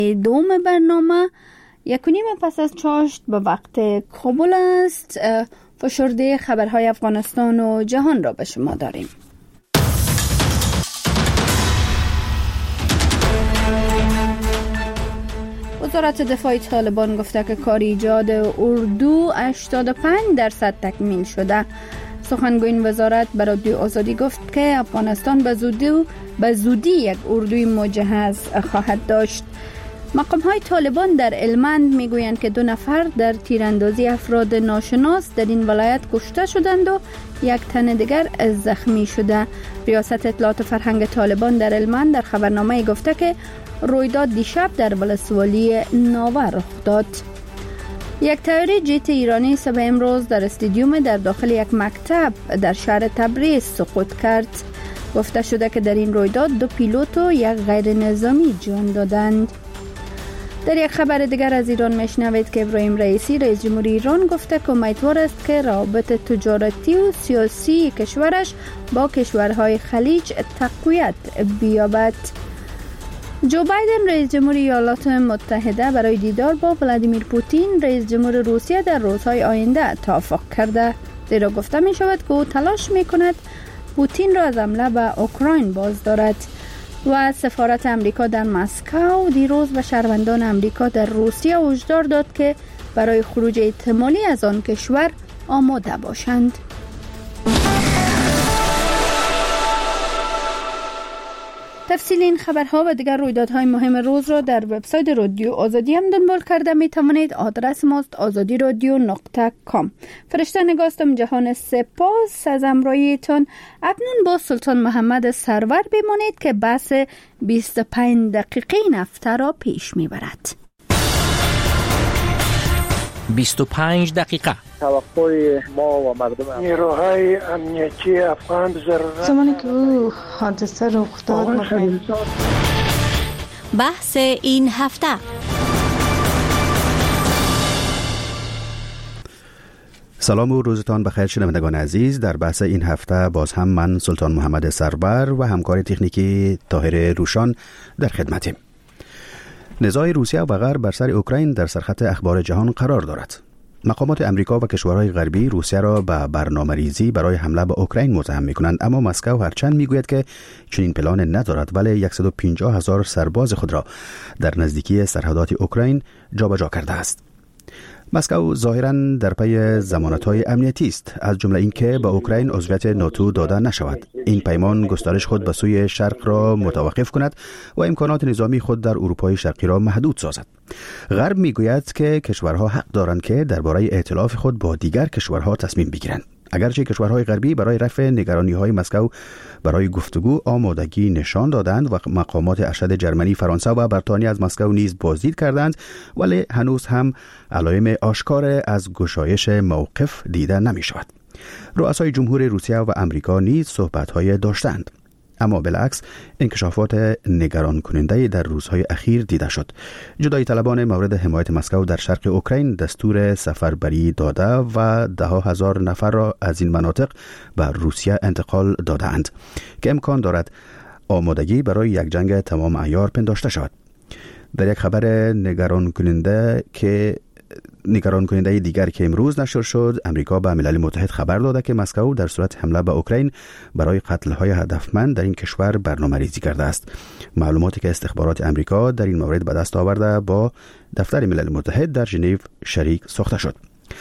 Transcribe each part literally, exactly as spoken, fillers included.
دوم برنامه یک و نیم پس از چاشت به وقت کابل است. فشرده خبرهای افغانستان و جهان را به شما داریم. وزارت دفاع طالبان گفته که کار ایجاد اردو هشتاد و پنج درصد تکمیل شده. سخنگوی این وزارت به رادیو آزادی گفت که افغانستان به زودی به زودی یک اردوی مجهز خواهد داشت. مقام‌های طالبان در هلمند میگویند که دو نفر در تیراندازی افراد ناشناس در این ولایت کشته شدند و یک تن دیگر زخمی شده. ریاست اطلاعات و فرهنگ طالبان در هلمند در خبرنامه گفته که رویداد دیشب در ولسوالی ناوه رخ داد. یک طیاره جت ایرانی صبح امروز در استادیوم در داخل یک مکتب در شهر تبریز سقوط کرد. گفته شده که در این رویداد دو پیلوت و یک غیر نظامی جان دادند. در یک خبر دیگر از ایران میشنوید که ابراهیم رئیسی رئیس جمهوری ایران گفته که امیدوار است که روابط تجارتی و سیاسی کشورش با کشورهای خلیج تقویت بیابد. جو بایدن رئیس جمهوری ایالات متحده برای دیدار با ولادیمیر پوتین رئیس جمهور روسیه در روزهای آینده توافق کرده. زیرا گفته می شود که او تلاش می کند پوتین را از حمله به اوکراین باز دارد. و سفارت امریکا در مسکو دیروز به شهروندان امریکا در روسیه هشدار داد که برای خروج احتمالی از آن کشور آماده باشند. تفصیل این خبرها و دیگر رویدادهای مهم روز را در وبسایت رادیو آزادی هم دنبال کرده می توانید. آدرس ماست آزادی رادیو نقطه کام. فرشته نگاستم جهان سپاس از همراهیتان. اکنون با سلطان محمد سرور بمانید که بحث بیست و پنج دقیقه این هفته را پیش می برد. بیست و پنج دقیقه توقع ما و مردم نیروهای امنیتی افغان ضرورت زمانی که او حادثه رخ داد بحث این هفته. سلام و روزتان بخیر شنوندگان عزیز. در بحث این هفته باز هم من سلطان محمد سرور و همکار تکنیکی طاهر روشان در خدمتیم. نزاع روسیه و غرب بر سر اوکراین در سرخط اخبار جهان قرار دارد. مقامات امریکا و کشورهای غربی روسیه را به برنامه‌ریزی برای حمله به اوکراین متهم می‌کنند، اما مسکو هرچند میگوید که چنین پلان ندارد، ولی صد و پنجاه هزار سرباز خود را در نزدیکی سرحدات اوکراین جابجا کرده است. مسکو ظاهراً در پی ضمانت‌های امنیتی است، از جمله اینکه به اوکراین عضویت ناتو داده نشود. این پیمان گسترش خود به سوی شرق را متوقف کند و امکانات نظامی خود در اروپای شرقی را محدود سازد. غرب میگوید که کشورها حق دارند که درباره ائتلاف خود با دیگر کشورها تصمیم بگیرند. اگرچه کشورهای غربی برای رفع نگرانی‌های مسکو برای گفتگو آمادگی نشان دادند و مقامات ارشد جرمنی، فرانسه و بریتانیا از مسکو نیز بازدید کردند، ولی هنوز هم علائم آشکار از گشایش موقف دیده نمی‌شود. رؤسای جمهور روسیه و امریکا نیز صحبت‌های داشتند، اما بالعکس انکشافات نگران کننده در روزهای اخیر دیده شد. جدایی طلبان مورد حمایت مسکو در شرق اوکراین دستور سفربری داده و ده هزار نفر را از این مناطق به روسیه انتقال دادند که امکان دارد آمادگی برای یک جنگ تمام عیار پنداشته شود. در یک خبر نگران کننده که نگران کننده دیگر که امروز نشر شد، امریکا به ملل متحد خبر داده که مسکو در صورت حمله به اوکراین برای قتل‌های هدفمند در این کشور برنامه‌ریزی کرده است. معلوماتی که استخبارات امریکا در این مورد به دست آورده با دفتر ملل متحد در ژنو شریک ساخته شد.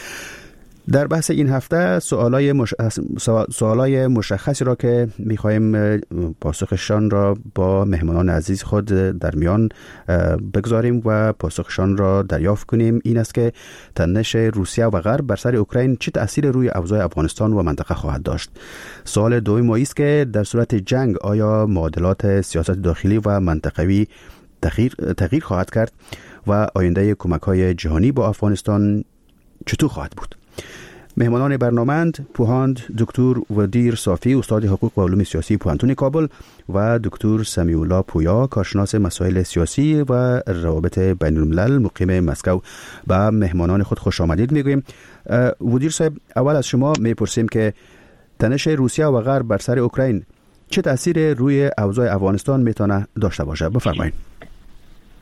در بحث این هفته سوالای, مش... سوالای مشخصی را که می‌خوایم پاسخشان را با مهمانان عزیز خود در میان بگذاریم و پاسخشان را دریافت کنیم این است که تنش روسیه و غرب بر سر اوکراین چه تأثیر روی اوضاع افغانستان و منطقه خواهد داشت. سوال دوم است که در صورت جنگ آیا معادلات سیاست داخلی و منطقوی تغییر تغییر خواهد کرد و آینده کمک‌های جهانی با افغانستان چطور خواهد بود؟ مهمانان برنامه‌اند پوهاند دکتر ودیر صافی، استاد حقوق و علوم سیاسی پوهنتون کابل، و دکتر سمیعالله پویا، کارشناس مسائل سیاسی و روابط بین الملل، مقیم مسکو. با مهمانان خود خوش آمدید میگوییم. ودیر صاحب، اول از شما میپرسیم که تنش روسیه و غرب بر سر اوکراین چه تأثیر روی اوضاع افغانستان میتونه داشته باشه؟ بفرمایید.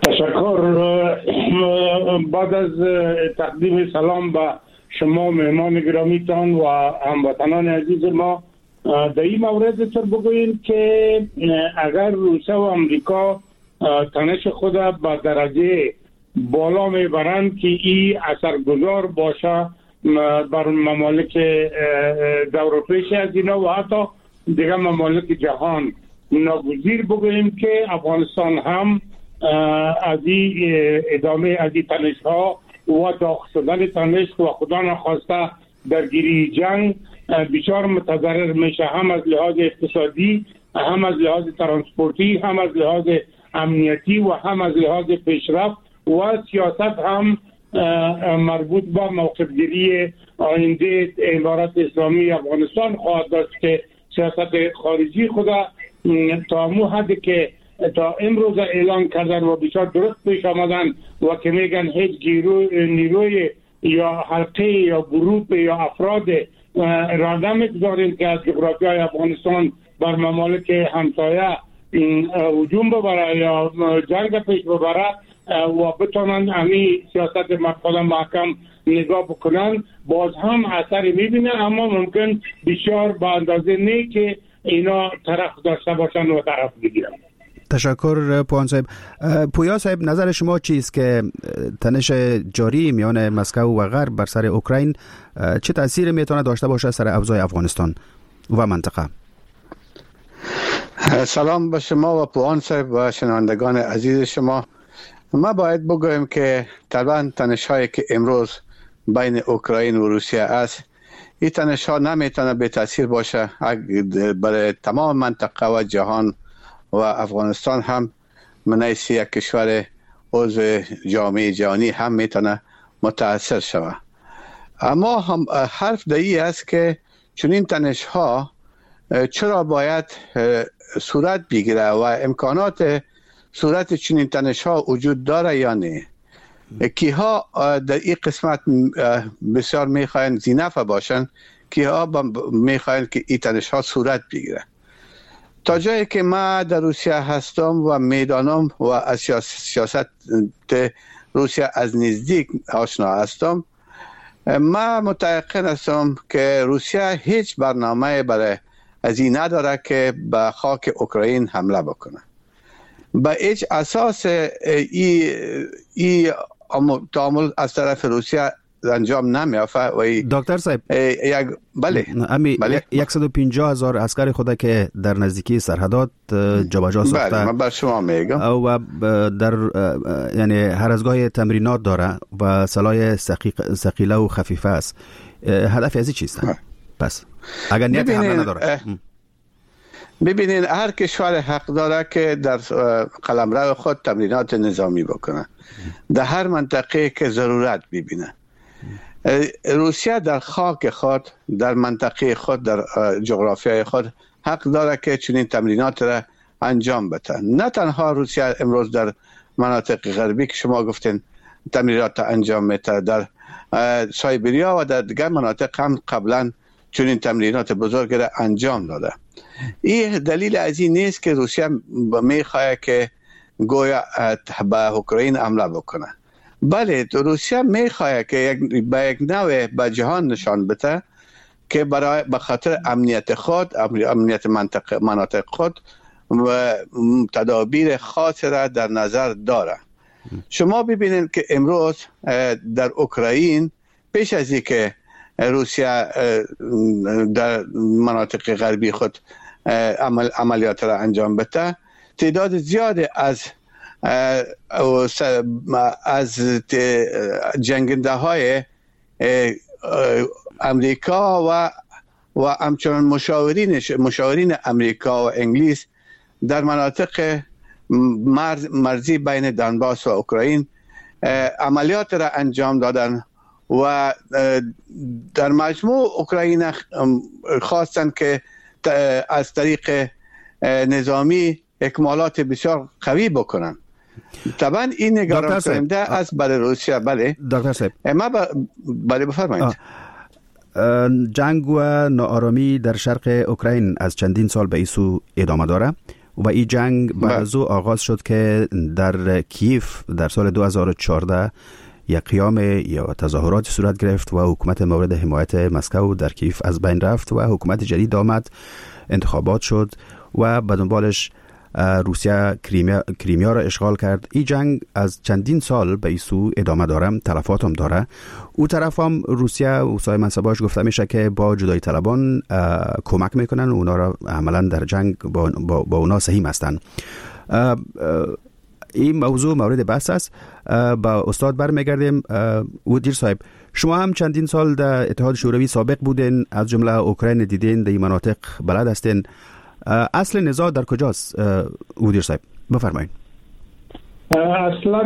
تشکر. بعد از تقدیم سلام به شما مهمان گرامیتان و هموطنان عزیز ما، در این مورد تر بگوییم که اگر روسیه و امریکا تنش خود به درجه بالا میبرند که این اثرگذار باشه بر ممالک دورپیش از اینا و حتی دیگر ممالک جهان، ناگزیر بگوییم که افغانستان هم از این ادامه از این تنش ها و داخل شدن تنش و خدا نخواسته درگیری جنگ بسیار متضرر میشه، هم از لحاظ اقتصادی، هم از لحاظ ترانسپورتی، هم از لحاظ امنیتی و هم از لحاظ پیشرفت و سیاست هم مربوط به موقفگیری آینده امارات اسلامی افغانستان خواهد داشت که سیاست خارجی خود تا مو حدی که تا امروز اعلان کردن و بسیار درست پیش آمدن و که میگن هیچ نیروی یا حلقه یا گروپ یا افراد را نمیگذاریم که از جغرافیای افغانستان بر ممالک همسایه هجوم ببره یا جنگ پیش ببره و بتونن همین سیاست مقاله محکم نگاه بکنن، باز هم اثر میبینه، اما ممکن بسیار با اندازه نه که اینا طرف داشته باشن و طرف بگیرن. تشکر پویان صاحب. پویا صاحب، نظر شما چیست که تنش جاری میان مسکو و غرب بر سر اوکراین چه تأثیر میتونه داشته باشه سر اوضاع افغانستان و منطقه؟ سلام به شما و پویان صاحب و شنوندگان عزیز شما. ما باید بگویم که طبعا تنش هایی که امروز بین اوکراین و روسیه است، این تنش ها نمیتونه به تاثیر باشه برای تمام منطقه و جهان و افغانستان هم من حیث یک کشور عضو جامعه جهانی هم میتونه متاثر شود. اما هم حرف دایی است که چنین تنش ها چرا باید صورت بگیره و امکانات صورت چنین تنش ها وجود داره یا نه. کیها در این قسمت بسیار میخواین زینف باشن، کیها میخواین که این تنش ها صورت بگیره. تا جایی که ما در روسیه هستم و میدانم و از سیاست روسیه از نزدیک آشنا هستم، ما متيقن هستم که روسیه هیچ برنامه برای از این نداره که به خاک اوکراین حمله بکنه. به هیچ اساس ای ای تعامل از طرف روسیه انجام نمیافته و دکتر صاحب یک بله امی بله. صد و پنجاه هزار عسکر خود که در نزدیکی سرحدات جابجا ساخته، بله من بر شما میگم، و در یعنی هر از گاهی تمرینات داره و سلاح ثقیله و خفیفه است. هدف از چیست؟ پس اگر نیت حمله نداره، ببینین هر کشور حق داره که در قلمرو خود تمرینات نظامی بکنه در هر منطقه که ضرورت ببینه. روسیه در خاک خود، در منطقه خود، در جغرافیای خود حق داره که چنین تمرینات را انجام بده. نه تنها روسیه امروز در مناطق غربی که شما گفتین تمرینات انجام میده، در سایبریا و در دیگر مناطق هم قبلا چنین تمرینات بزرگ را انجام داده. این دلیل از این نیست که روسیه میخواد که گویا به اوکراین حمله بکنه. بله روسیه میخواد که یک به یک نوع به جهان نشان بده که برای به خاطر امنیت خود، امنیت منطقه مناطق خود و تدابیر خاص را در نظر داره. شما ببینید که امروز در اوکراین پیش از اینکه روسیه در مناطق غربی خود عمل عملیات را انجام بده، تعداد زیاد از از جنگنده های امریکا و و همچنان مشاورین مشاورین امریکا و انگلیس در مناطق مرز مرزی بین دونباس و اوکراین عملیات را انجام دادن و در مجموع اوکراین خواستن که از طریق نظامی اکمالات بسیار قوی بکنن. طبعا این نگران کننده است برای روسیه. بله دکتر صاحب ما ب... بله بفرمایید. جنگ و ناآرامی در شرق اوکراین از چندین سال به ایسو ادامه داره و این جنگ بعد از او آغاز شد که در کیف در سال دو هزار و چهارده یک قیام یا تظاهرات صورت گرفت و حکومت مورد حمایت مسکو در کیف از بین رفت و حکومت جدید آمد، انتخابات شد و به دنبالش روسیه کریمیا, کریمیا را اشغال کرد. این جنگ از چندین سال به این سو ادامه داره، تلفات هم داره. او طرف هم روسیه و سایر منصباش گفته میشه که با جدای طلبان کمک میکنن و اونا را عملا در جنگ با, با, با اونا سهیم هستن. این موضوع مورد بحث است. با استاد برمیگردیم. ودیر صاحب، شما هم چندین سال در اتحاد شوروی سابق بودین، از جمله اوکراین دیدین، در این مناطق بلد هستین. اصل نزاع در کجاست ودیر صاحب؟ بفرمایید. اصلا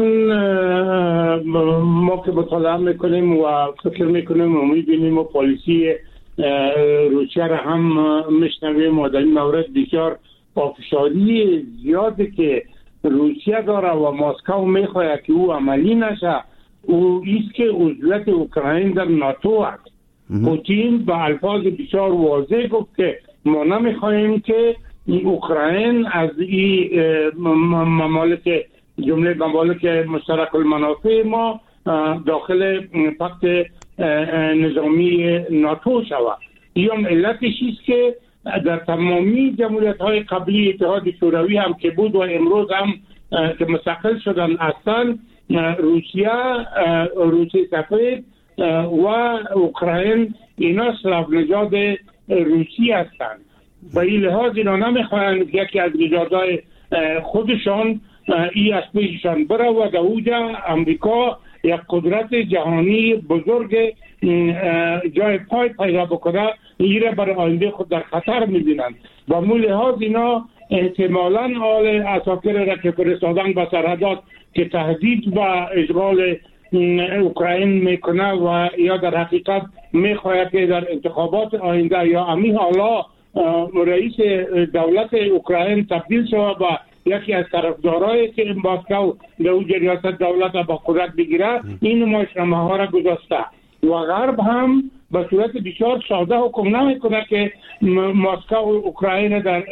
ما که مطالعه میکنیم و فکر میکنیم و میبینیم و پالیسی روسیه را هم میشنویم و در این مورد بسیار پافشاری زیاده که روسیه داره و مسکو میخواهد که او عملی نشه، او ایست که عضویت اوکراین در ناتو است. پوتین به الفاظ بسیار واضح گفت که ما نمیخواهیم که اوکراین از این ممالک جمله ممالک مشترک المنافع ما داخل پخت نظامی ناتو شود. این هم علتش است که در تمامی جمهوریت های قبلی اتحاد شوروی هم که بود و امروز هم که مستقل شدن اصلا روسیه، روسیه سفید و اوکراین اینا اسلاو نژاد روسی هستند. به این لحاظ اینا نمیخواهند یکی از نژادهای خودشان ای از پیششان بره و در اوجا امریکا یک قدرت جهانی بزرگ جای پای پیدا بکنه، ایره برای آینده خود در خطر میبینند. و مول لحاظ اینا احتمالاً آل اساکر را که فرستادن به سرحدات که تهدید و اشغال اوکراین میکنه و یا در حقیقت میخواهد که در انتخابات آینده یا امی حالا رئیس دولت اوکراین تبدیل شود و یکی از طرفدارایی که مسکو در او ریاست دولت با قدرت بگیره، این نمایشنامه ها را گذاشته. و غرب هم به صورت بسیار ساده حکم نمیکنه که مسکو اوکراین در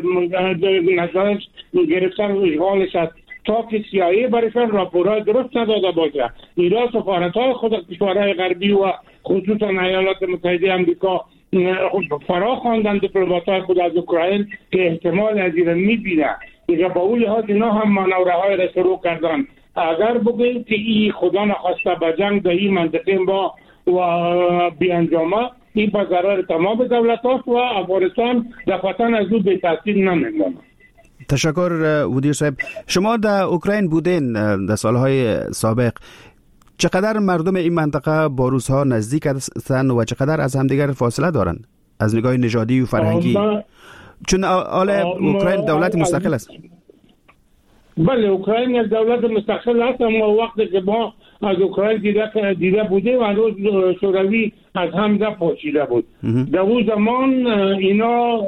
نظرش گرفتن و اشغالش است تا که سیایی برشان راپورهای درست نداده باشه. ایران سفارتهای خود کشورهای غربی و خصوصا ایالات متحده امریکا فرا خواندن دیپلمات‌های خود از اوکراین که احتمال از ایران میبینه. دیگه با اون لحاظ اینا هم مانورهای را شروع کردن. اگر بگیم که این خدا نخواسته به جنگ در این منطقه با و بیانجامه، این به ضرر تمام دولت هاست و افغانستان دفعتاً از او به تاثیر نمیمونه. تشکر ودیر صاحب. شما در اوکراین بودین در سالهای سابق، چقدر مردم این منطقه با روس‌ها نزدیک هستند و چقدر از همدیگر فاصله دارند از نگاه نژادی و فرهنگی؟ آما... چون آل اوکراین دولت مستقل است. بله، اوکراین یک دولت مستقل است، اما وقتی که ما از اوکراین دیده, دیده بوده و روز شوروی از هم ده پاشیده بود. در اون زمان اینا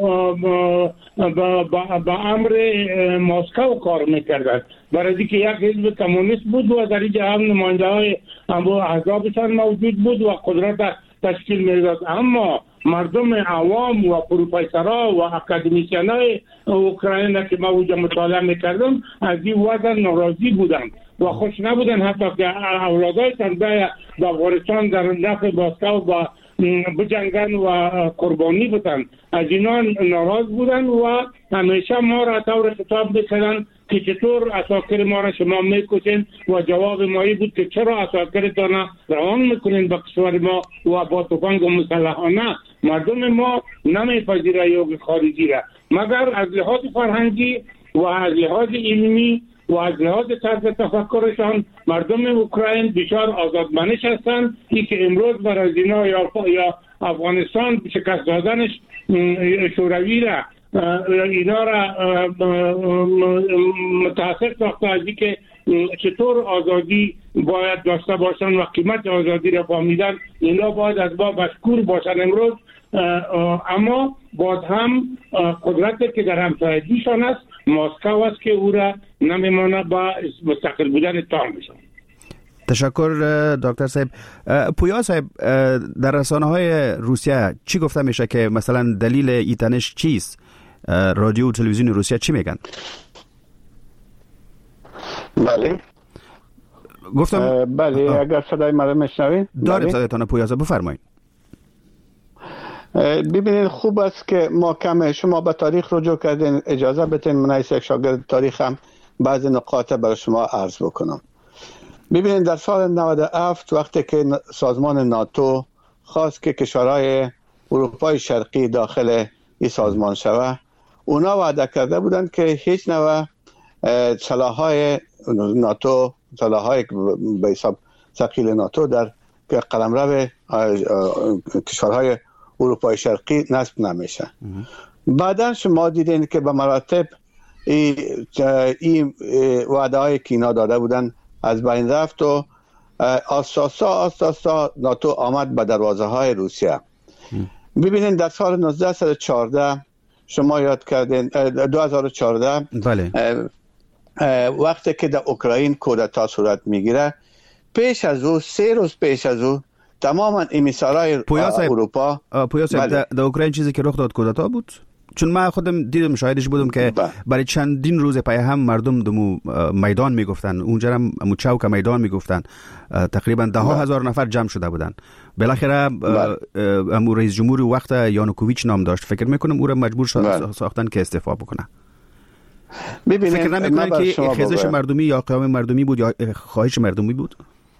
با امر مسکو کار میکردن، برای که یک حزب کمونیست بود و در اینجا هم نماینده های احزابشان موجود بود و قدرت تشکیل میداد. اما مردم عوام و پروفسورها و اکادمیسیانای اوکراین که ما اوجا مطالعه میکردم از این وضع ناراضی بودن و خوش نبودن، حتی که اولادایشان به افغانستان در نفع مسکو و بجنگن و قربانی بودن. از اینا ناراض بودن و همیشه ما را طور خطاب میکردن که چطور اساکر ما را شما میکشین و جواب مایی بود که چرا اساکرتان روان میکنین به کشور ما و با تفنگ و مسلحانه. مردم ما نمیپذیره یوگ خارجی را، مگر از لحاظ فرهنگی و از لحاظ علمی و از لحاظ طرز تفکرشان مردم اوکراین بسیار آزادمنش هستند. این که امروز برای اینا یا یا افغانستان شکست دادنش شوروی را اینا را متأثر ساخته از اینکه چطور آزادی باید داشته باشن و قیمت آزادی را فهمیدن. اینا باید از ما مشکور باشن امروز، اما باز هم قدرتی که در همسایگیشان است مسکو است که او را نمیمانه با مستقل بودن تام میشن. تشکر دکتر صاحب. پویا صاحب، در رسانه های روسیه چی گفته میشه که مثلا دلیل ایتنش چیست؟ رادیو و تلویزیون روسیه چی میگن؟ بله گفتم بله اگر صدای مرا میشنوید داریم صدایتان پویازه بفرمایید. ببینید خوب است که ما کم شما به تاریخ رجوع کردین، اجازه بدین من از یک شاگرد تاریخ هم بعضی نقاط برای شما عرض بکنم. ببینید در سال نود و هفت وقتی که سازمان ناتو خواست که کشورهای اروپای شرقی داخل این سازمان شود، اونا وعده کرده بودند که هیچ نوع سلاح‌های ناتو، سلاح‌های به حساب ثقیل ناتو در قلمرو کشورهای اروپای شرقی نصب نمیشه. بعدا شما دیدین که به مراتب این وعده هایی که اینا داده بودن از بین رفت و آساسا آساسا ناتو آمد به دروازه های روسیه. ببینین در سال نوزده و چهارده شما یاد کردین دو هزار و چهارده بله. وقتی که در اوکراین کودتا صورت میگیره، پیش از او سه روز پیش از او تماما امیسارای اروپا پویا صاحب بله. در اوکراین چیزی که رخ داد کودتا بود؟ چون من خودم دیدم شاهدش بودم که با. برای چندین روز پای هم مردم دمو میدان میگفتن، اونجا هم چوک میدان میگفتن، تقریبا ده ها هزار نفر جمع شده بودن. بالاخره امور رئیس جمهور وقت یانوکوویچ نام داشت، فکر میکنم او را مجبور شد ساختن که استعفا بکنه. فکر نمیکنن که خیزش مردمی یا قیام مردمی بود یا خواهش مردمی بود؟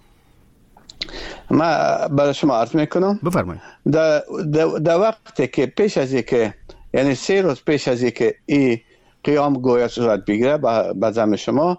ما برای شما عرض میکنم بفرمایید. در در وقتی که پیش از اینکه یعنی سه روز پیش از اینکه این قیام گویا صورت بگیره به زعم شما،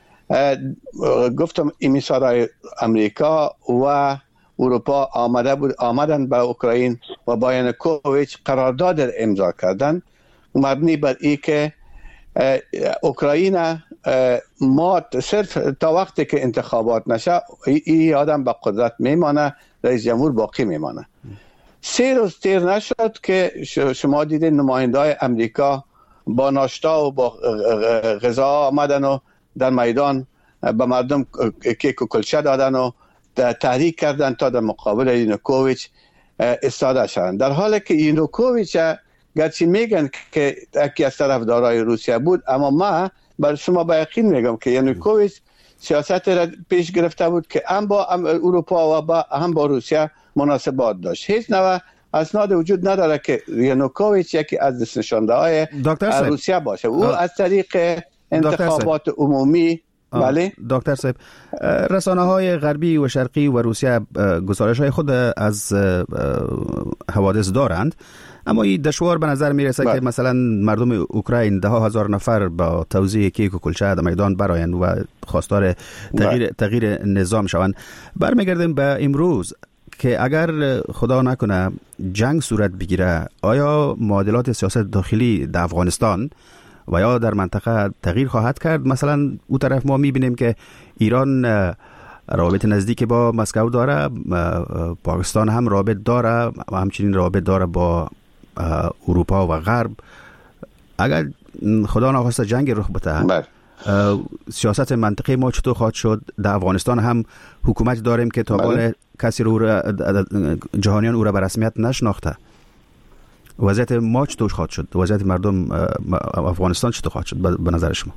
گفتم امیسارای امریکا و اروپا آمده بود آمدن به اوکراین و با یانوکوویچ قرارداد امضا کردن مبنی بر این که اوکراین ما صرف تا وقتی که انتخابات نشه این آدم به قدرت میمانه، رئیس جمهور باقی میمانه. سه روز تیر نشد که شما دیدین نماینده‌های امریکا با ناشتا و با غذا آمدن و در میدان به مردم کیک و کلچه دادن و تحریک کردن تا در مقابل یانوکوویچ ایستاده شدن، در حالی که یانوکوویچ گرچه میگن که یکی از طرفدارای روسیه بود، اما ما برای شما با یقین میگم که یانوکوویچ سیاست را پیش گرفته بود که هم با اروپا و با هم با روسیه مناسبات داشت. هیچ نوع اسناد وجود نداره که یانوکوویچ یکی از دست نشانده های روسیه باشه. او از طریق انتخابات عمومی بله. دکتر صاحب، رسانه های غربی و شرقی و روسیه گزارش های خود از حوادث دارند، اما این دشوار به نظر میرسه که مثلا مردم اوکراین ده ها هزار نفر با توزیع کیک و کلچه در میدان براین و خواستار تغییر, تغییر نظام شوند. برمیگردیم به امروز که اگر خدا نکنه جنگ صورت بگیره، آیا معادلات سیاست داخلی در افغانستان و یا در منطقه تغییر خواهد کرد؟ مثلا او طرف ما میبینیم که ایران روابط نزدیک با مسکو داره، پاکستان هم رابط داره و همچنین رابط داره با اروپا و غرب. اگر خدا نخواسته جنگ رخ بده، سیاست منطقه ما چطور خواهد شد؟ در افغانستان هم حکومت داریم که تا حال کسی رو جهانیان او را به رسمیت نشناخته. وضعیت ما چطور خواهد شد؟ وضعیت مردم افغانستان چطور خواهد شد به نظر شما؟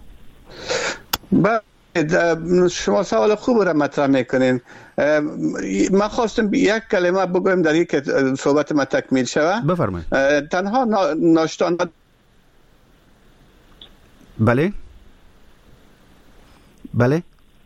شما سوال خوب را مطرح میکنین. من خواستم یک کلمه بگویم در یک صحبت ما تکمیل شود. بفرمایید. تنها ناشتان بله بله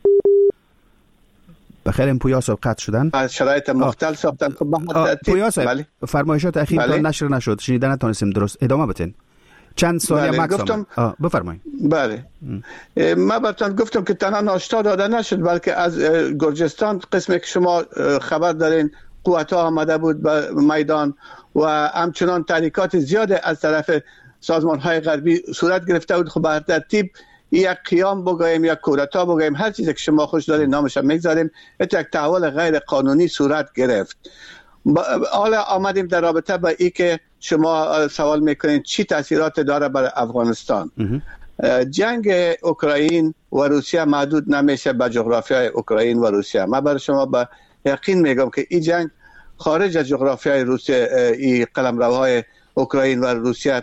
بخیر. این پویا صاحب قطع شدن از شرایط مختلف ساختن. پویا صاحب فرمایشات اخیر تا نشر نشد، شنیدن نتونستیم درست. ادامه بدین. چند ثانیه بله. مکس گفتم بفرمایید. بله من براتون گفتم که تنها ناشتا داده نشد، بلکه از گرجستان قسمی که شما خبر دارین قوت ها آمده بود به میدان و همچنان تحریکات زیاد از طرف سازمان های غربی صورت گرفته بود. خب به ترتیب یک قیام بگویم، یک کودتا بگویم، هر چیزی که شما خوش دارین نامش میگذاریم، یک تحول غیر قانونی صورت گرفت. حالا آمدیم در رابطه با ای که شما سوال میکنین چی تاثیرات داره برای افغانستان. جنگ اوکراین و روسیه محدود نمیشه به جغرافیای اوکراین و روسیه. من برای شما با یقین میگم که این جنگ خارج از جغرافیای روسیه، این قلمروهای اوکراین و روسیه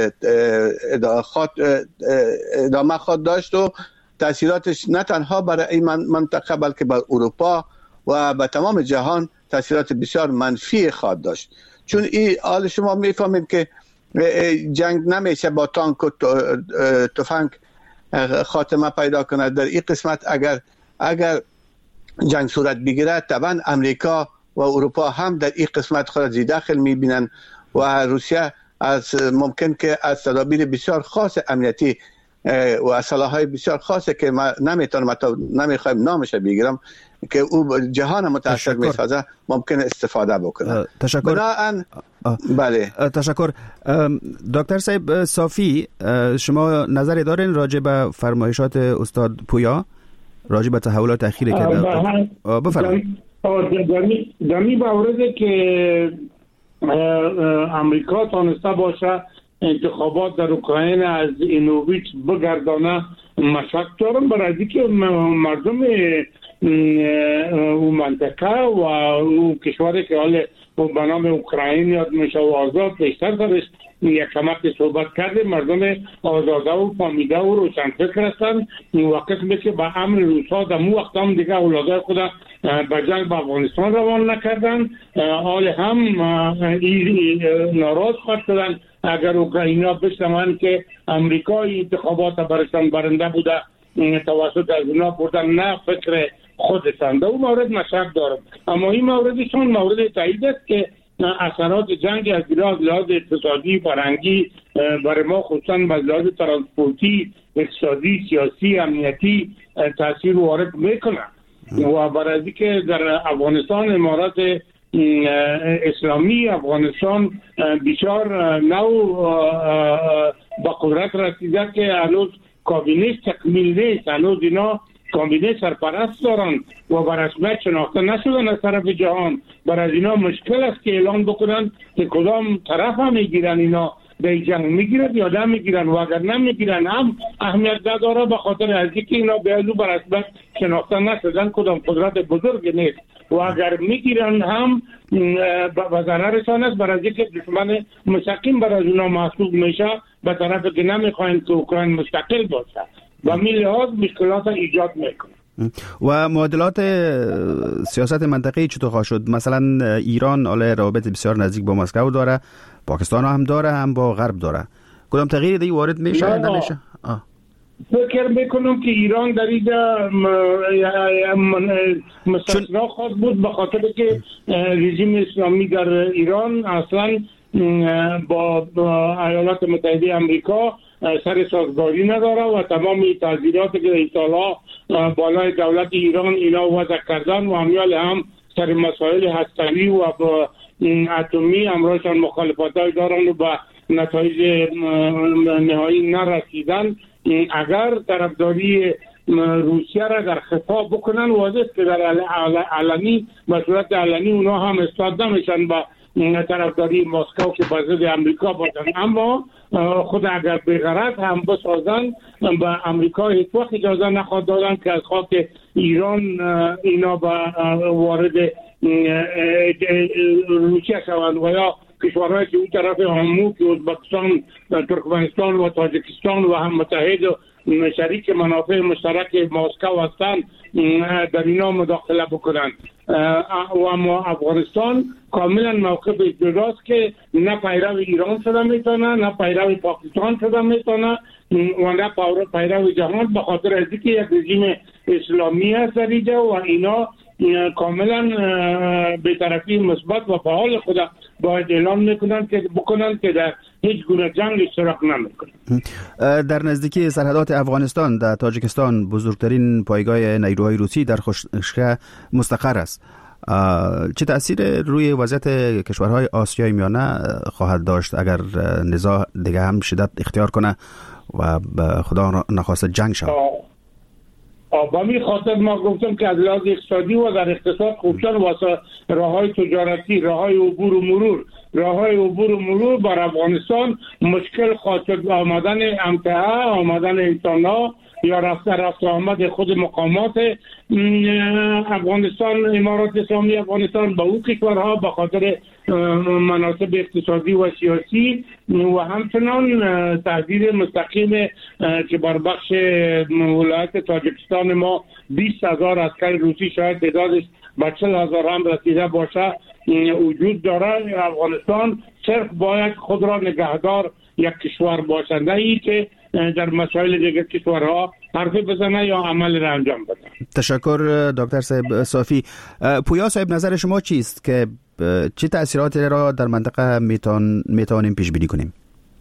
ادامه خواهد داشت و تاثیراتش نه تنها برای این منطقه بلکه بر اروپا و به تمام جهان تاثیرات بسیار منفی خواهد داشت. چون این حال شما میفهمید که جنگ نمیشه با تانک و تفنگ خاتمه پیدا کند. در این قسمت اگر اگر جنگ صورت بگیرد طبعا امریکا و اروپا هم در این قسمت خود زی داخل میبینن و روسیه از ممکن که از تدابیر بسیار خاص امنیتی و اصلاحات بسیار خاصه که ما نمیتونم نمیخوایم نامش بگیرم که او جهان متاثر میسازه ممکن استفاده بکنه. تشکر. بنابراین بله تشکر. دکتر صاحب صافی، شما نظری دارین راجع به فرمایشات استاد پویا راجع به تحولات اخیری که بفرمایید؟ در این مورد که امریکا تانسته باشه انتخابات در اوکراین از اینوویچ بگردانه مشک دارم، برای اینکه مردم او منطقه و او کشوری که حال به نام اوکراین یاد میشه و آزاد بیشتر درش یک کمک صحبت کرده، مردم آزاده و فامیده و روشنفکر هستند و قسمی که به امر روسا در مو وقت هم دیگه اولادای خود به جنگ به افغانستان روان نکردن، حال هم ناراض خواهد شدن اگر اوکراینا بشنون که امریکای انتخابات برشتن برنده بوده توسط از اونا بردن، نه فکر خودشان. در اون مورد مشک دارم، اما این موردشون مورد تایید است که اثرات جنگ از لحاظ اقتصادی فرهنگی برای ما خصوصا به لحاظ ترانسپورتی، اقتصادی، سیاسی، امنیتی تاثیر وارد میکنه و برای اینکه در افغانستان امارات اسلامی افغانستان بسیار نو با قدرت رسیده که هنوز کابینه تکمیل نیست، هنوز اینا کابینه سرپرست دارن و به رسمیت شناخته نشدن از طرف جهان. برای اینا مشکل است که اعلان بکنن که کدام طرف هم میگیرن، اینا در جنگ میگیرن یا نه میگیرن و اگر نمیگیرن هم اهمیت نداره به خاطر از اینکه اینا به علو به رسمیت شناخته نشدن، کدام قدرت بزرگ نیست و اگر میگیرن هم به ضررشان است، برای اینکه دشمن مستقیم برای اونا محسوب میشه به طرف که نمیخواین که اوکراین مستقل باشه و می لحاظ مشکلات ایجاد میکنه. و معادلات سیاست منطقه‌ای چطور خواهد شد؟ مثلا ایران حالا روابط بسیار نزدیک با مسکو داره، پاکستان هم داره، هم با غرب داره. کدام تغییری دیگه وارد میشه یا نمیشه؟ فکر میکنم که ایران در اینجا مستثنا خواهد بود به خاطر که رژیم اسلامی در ایران اصلا با ایالات متحده آمریکا سر سازگاری نداره و تمام تعذیرات که این سالها بالای دولت ایران اینا وضع کردن و همیال هم سر مسائل هسته‌ای و اتمی امروزشان مخالفتای دارن و به نتایج نهایی نرسیدن. اگر طرفداری روسیه را در خفا بکنن واضح که در علنی به صورت علنی اونا هم استاد نمیشن با طرفداری مسکو که با ضد امریکا باشن، اما خود اگر بغرض هم بسازن به امریکا هیچ وقت اجازه نخواهد دادن که از خاک ایران اینا به وارد روسیه شوند و یا کشورهایی که اون طرف همو که ازبکستان، ترکمنستان و تاجیکستان و هم متحد و شریک منافع مشترک مسکو هستند در اینا مداخله بکنند. و اما افغانستان کاملا موقف جداست که نه پیرو ایران شده میتونه، نه پیرو پاکستان شده میتونه و نه پیرو جهان، به خاطر از اینکه یک رژیم اسلامی هست در اینجا و اینا کاملا به طرفی مثبت و فعال خود باید اعلام میکنن که بکنن که در هیچ گونه جنگ اشتراک نمیکنن. در نزدیکی سرحدات افغانستان در تاجیکستان بزرگترین پایگاه نیروهای روسی در خشکه مستقر است. چه تأثیر روی وضعیت کشورهای آسیای میانه خواهد داشت اگر نزاع دیگه هم شدت اختیار کنه و به خدا نخواسته جنگ شود؟ با می خاطر ما گفتم که از لحاظ اقتصادی و در اقتصاد خوبشان واسه راههای تجارتی، راههای عبور و مرور راههای عبور و مرور بر افغانستان مشکل خواهد شد. آمدن امتحا، آمدن انسان‌ها یا رفته رفته آمد خود مقامات افغانستان، امارات اسلامی افغانستان به او کشورها به خاطر مناسب اقتصادی و سیاسی و همچنان تهدید مستقیم که بر بخش ولایت تاجیکستان ما بیست هزار عسکر روسی شاید تعدادش به چهل هزار هم رسیده باشه وجود داره. افغانستان صرف باید خود را نگهدار یک کشور باشنده ای که در مسائل دیگر کشورها حرفی بزنه یا عمل را انجام بده. تشکر دکتر صاحب صافی. پویا صاحب نظر شما چیست که چه تأثیراتی را در منطقه میتون میتونیم پیش بینی کنیم؟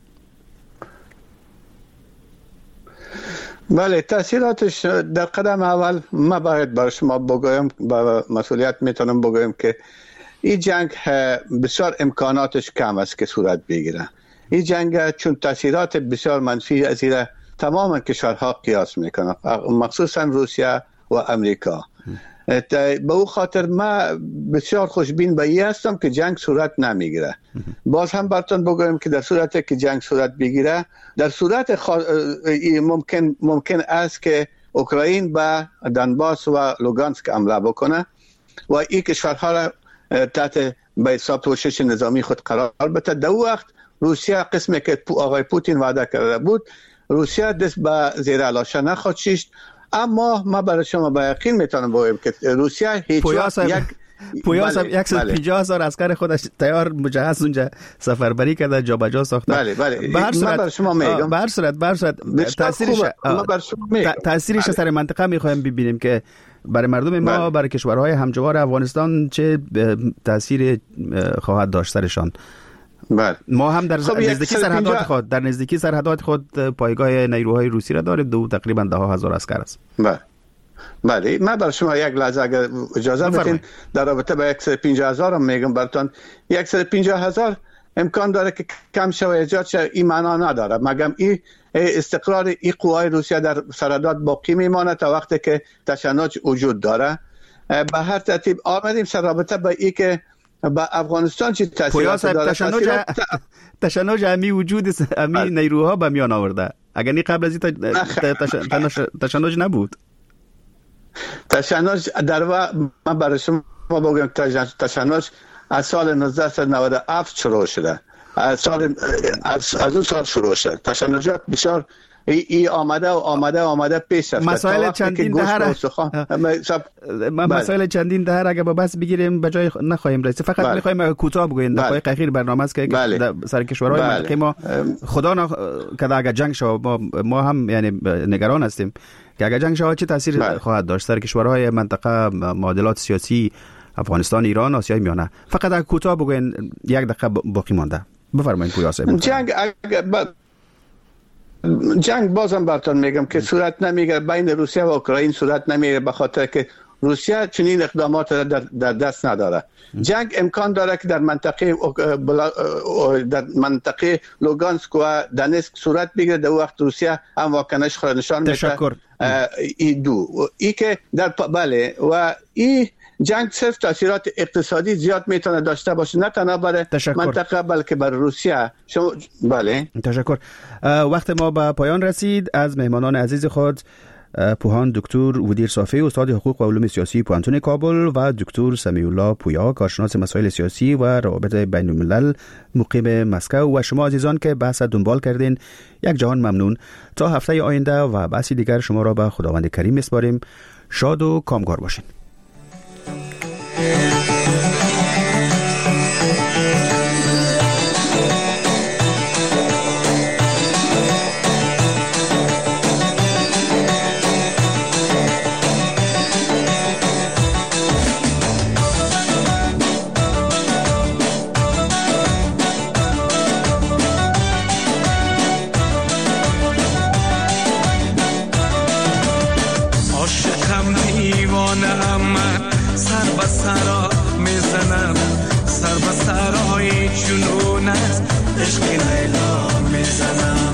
بله، تأثیراتش در قدم اول ما باید بر شما بگویم، با مسئولیت میتونم بگویم که این جنگ بسیار امکاناتش کم است که صورت بگیره. این جنگ چون تأثیرات بسیار منفی از این تمام کشورها قیاس میکنه، مخصوصا روسیه و امریکا. به او خاطر ما بسیار خوشبین به این هستم که جنگ صورت نمیگیره. باز هم براتون بگویم که در صورتی که جنگ صورت بگیره، در صورت خوا... ممکن ممکن است که اوکراین به دنباس و لوگانسک حمله بکنه و این کشورها را تحت به حساب پوشش نظامی خود قرار بده. در وقت روسیه قسمی که آقای پوتین وعده کرده بود، روسیه دست به زیر علاشه نخواهد شیشت. اما ما برای شما با یقین میتونم بگویم که روسیه هیچ وقت یک پویا صاحب صد و پنجاه هزار عسکر خودش تیار مجهز اونجا سفربری کرده، جابجا ساخته. بله بله. به هر صورت برای شما میگم، به هر صورت به هر صورت تاثیرش تاثیرش سر منطقه میخوایم ببینیم که برای مردم ما، بله، برای کشورهای همجوار افغانستان چه تاثیر خواهد داشت سرشان. بله. ما هم در خب نزدیکی سرحدات خود در نزدیکی سرحدات خود پایگاه نیروهای روسی را داریم، دو تقریبا ده هزار عسکر است. بله بله. من برای شما یک لحظه اگر اجازه بدین در رابطه با صد و پنجاه هزار هم میگم براتون. صد و پنجاه هزار امکان داره که کم شوه ایجاد شه، این معنا نداره، مگم این استقرار این قوای روسیه در سرحدات باقی میمانه تا وقتی که تشنج وجود داره. به هر ترتیب آمدیم سر رابطه با این که با افغانستان چی تاثیرات داره. تشنج تشنج امی وجود امی نیروها به میان آورده، اگر نی قبل از این تشنج نبود. تشنج در واقع من برای شما بگم تشنج از سال نوزده نود و هفت شروع شده، از سال از, از اون سال شروع شده. تشنجات بسیار ای, ای آمده و آمده و آمده پیش رفته. مسائل چندین دهه مسائل چندین دهه اگه با بس بگیریم به جای نخواهیم رسید. فقط بله. میخوایم کوتاه بگویم دقایق اخیر برنامه است که بله. سر کشورهای بله. منطقه ما خدا نخ... که اگه جنگ شود ما, ما هم یعنی نگران هستیم که اگه جنگ شود چه تاثیر بله. خواهد داشت سر کشورهای منطقه، معادلات سیاسی افغانستان، ایران، آسیای میانه. فقط اگه کوتاه بگوین، یک دقیقه باقی مانده. بفرمایید پویا صاحب. جنگ اگه ب... جنگ بازم براتون میگم که صورت نمیگیره بین روسیه و اوکراین، صورت نمیگیره به خاطر که روسیه چنین اقدامات را در, در دست نداره. جنگ امکان داره که در منطقه در منطقه لوگانسک و دنسک صورت بگیره. در وقت روسیه هم واکنش خود نشان میده. ای دو ای که در بله و ای جنگ صرف تاثیرات اقتصادی زیاد میتونه داشته باشه، نه تنها برای منطقه بلکه برای روسیه. شما بله تشکر. وقت ما به پایان رسید. از مهمانان عزیز خود پوهان دکتر ودیر صافی، استاد حقوق و علوم سیاسی پوهنتون کابل، و دکتر سمیع الله پویا، کارشناس مسائل سیاسی و روابط بین الملل، مقیم مسکو، و شما عزیزان که بحث دنبال کردین، یک جهان ممنون. تا هفته آینده و بحثی دیگر شما را به خداوند کریم میسپاریم. شاد و کامگار باشین. سرا میزنم سر به سرای جنونت، عشق لیلا میزنم.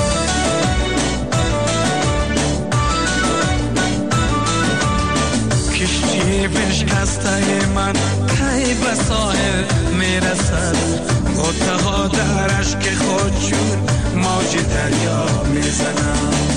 کشتی بشکسته من کی به ساحل میرسد، متها در اشک خود جون موج دریا میزنم.